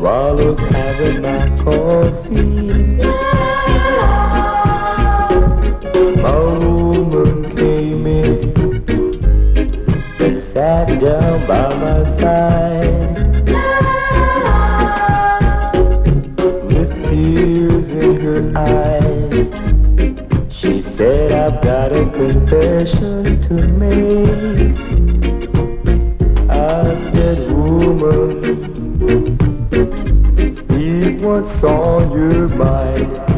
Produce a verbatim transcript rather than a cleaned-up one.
while I was having my coffee. My woman came in and sat down by my side with tears in her eyes. She said, I've got a confession to make. I said, woman, speak what's on your mind.